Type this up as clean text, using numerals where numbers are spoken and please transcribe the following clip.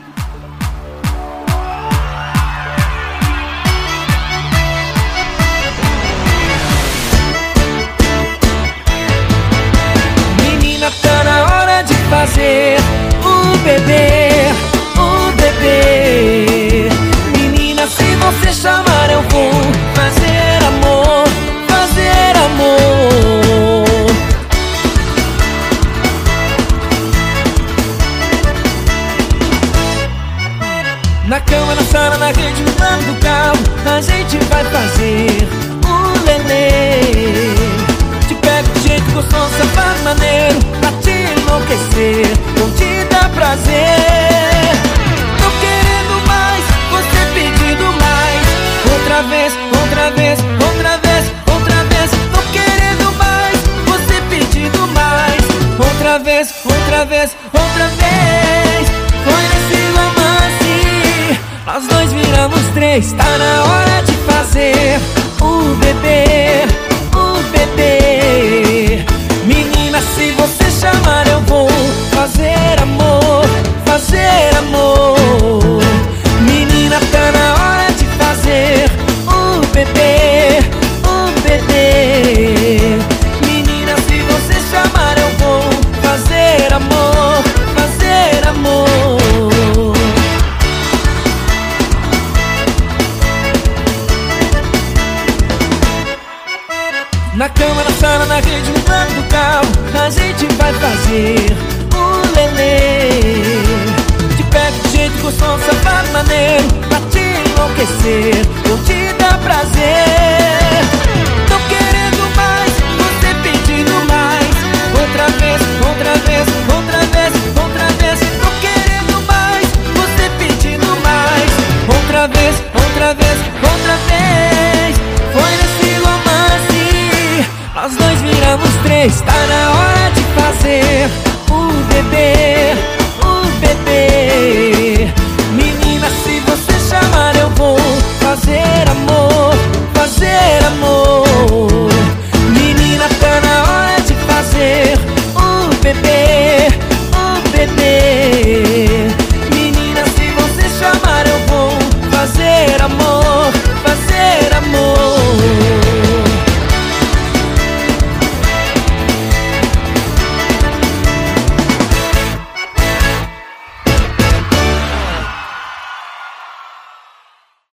Menina, tá na hora de fazer o bebê, o bebê. Menina, se você chamar eu vou fazer amor, fazer amor. Na cama, na sala, na rede, no banco do carro, a gente vai fazer o nenê. Te pego de jeito gostoso, safado, maneiro, pra te enlouquecer, vou te dar prazer. Tô querendo mais, você pedindo mais. Outra vez, outra vez, outra vez, outra vez. Tô querendo mais, você pedindo mais. Outra vez, outra vez, outra vez. Foi nesse romance, nós dois viramos três. Tá na hora de fazer o bebê, o bebê. Menina, se você chamar eu vou fazer amor, fazer amor. Menina, tá na hora de fazer o bebê, o bebê. Menina, se você chamar eu vou fazer amor, fazer amor. Na cama, na sala, na rede, no banco do carro, a gente vai fazer o nenê. Te pego de jeito gostoso, safado, maneiro, pra te enlouquecer, vou te dar prazer. Tô querendo mais, você pedindo mais. Outra vez, outra vez, outra vez, outra vez. Tô querendo mais, você pedindo mais. Outra vez, outra vez, outra vez. Foi nesse romance, nós dois viramos três. Tá